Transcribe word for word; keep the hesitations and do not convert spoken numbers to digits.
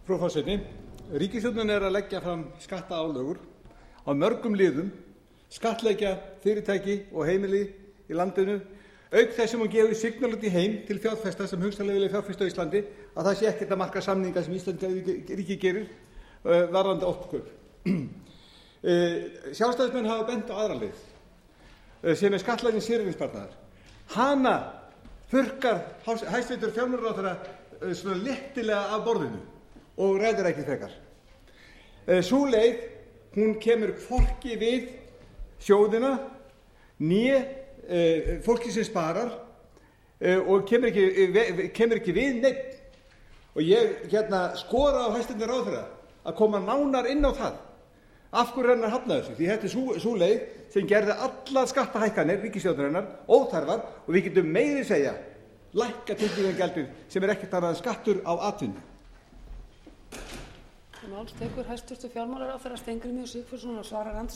Frú forseti. Ríkisstjórnin er að leggja fram skattaálögur á mörgum liðum, skattleggja fyrirtæki og heimili í landinu, auk þess sem hún gefur signal út í heim til fjárfesta sem hugsanlega vilja fjárfesta á Íslandi að það sé ekkert að marka samninga sem Ísland ríki gerir uh, varðandi orkukaup. uh, Sjálfstæðismenn hafa bent á aðra leið uh, sem er skattlagning séreignarsparnaðar. Hana þurrkar hæstvirtur fjármálaráðherra uh, svona léttilega af borðinu og ræður ekki frekar. Uh, sú leið, hún kemur hvorki við sjóðina né uh, fólki sem sparar uh, og kemur ekki, uh, kemur ekki við neitt. Og ég hérna skora á hæstvirtan ráðherra að koma nánar inn á það af hverju hann er hafnað þessu, því þetta er sú, sú leið sem gerði allar skattahækkanir ríkisstjórnarinnar óþarfar og við getum meiri segja lækka tryggingagjaldið sem er ekkert annað en skattur á atvinnu. Máls tekur hæstvirtur fjármálaráðherra Steingrímur Sigfússon og svarar andsvari.